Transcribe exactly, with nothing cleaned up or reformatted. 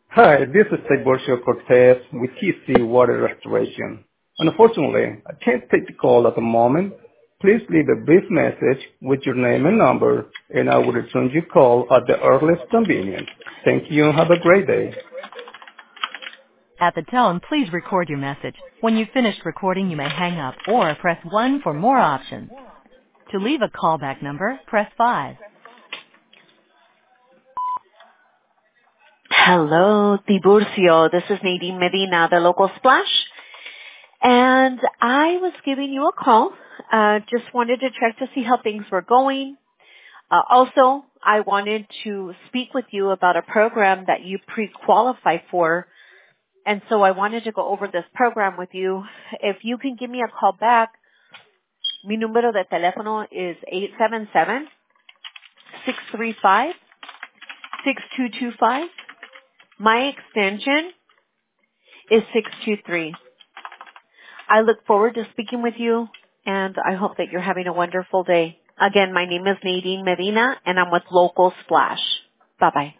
Hi, this is Tiburcio Cortez with T C Water Restoration. Unfortunately, I can't take the call at the moment. Please leave a brief message with your name and number, and I will return your call at the earliest convenience. Thank you and have a great day. At the tone, please record your message. When you've finished recording, you may hang up or press one for more options. To leave a callback number, press five. Hello, Tiburcio. This is Nadine Medina, the local splash. And I was giving you a call. Uh, just wanted to check to see how things were going. Uh, also, I wanted to speak with you about a program that you pre-qualify for. And so I wanted to go over this program with you. If you can give me a call back, mi número de teléfono is eight seven seven, six three five, six two two five. My extension is six two three. I look forward to speaking with you, and I hope that you're having a wonderful day. Again, my name is Nadine Medina, and I'm with Local Splash. Bye-bye.